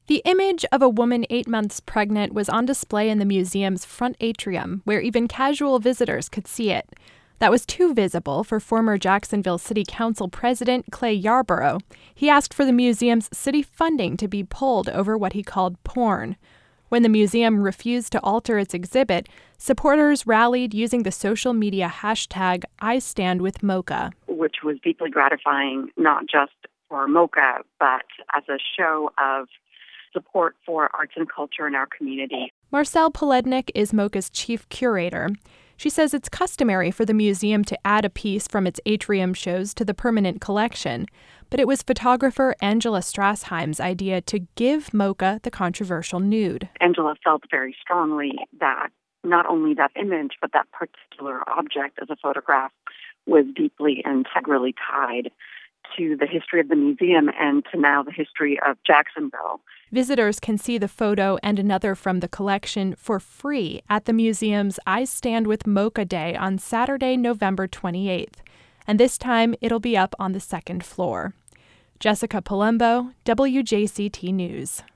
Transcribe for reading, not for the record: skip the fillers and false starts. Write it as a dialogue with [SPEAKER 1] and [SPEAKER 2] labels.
[SPEAKER 1] The image of a woman 8 months pregnant was on display in the museum's front atrium, where even casual visitors could see it. That was too visible for former Jacksonville City Council President Clay Yarborough. He asked for the museum's city funding to be pulled over what he called porn. When the museum refused to alter its exhibit, supporters rallied using the social media hashtag #IStandWithMocha.
[SPEAKER 2] Which was deeply gratifying, not just for MoCA, but as a show of support for arts and culture in our community.
[SPEAKER 1] Marcelle Polednik is MoCA's chief curator. She says it's customary for the museum to add a piece from its atrium shows to the permanent collection, but it was photographer Angela Strassheim's idea to give MoCA the controversial nude.
[SPEAKER 2] Angela felt very strongly that not only that image, but that particular object as a photograph was deeply and integrally tied to the history of the museum and to now the history of Jacksonville.
[SPEAKER 1] Visitors can see the photo and another from the collection for free at the museum's I Stand With MoCA Day on Saturday, November 28th. And this time, it'll be up on the second floor. Jessica Palumbo, WJCT News.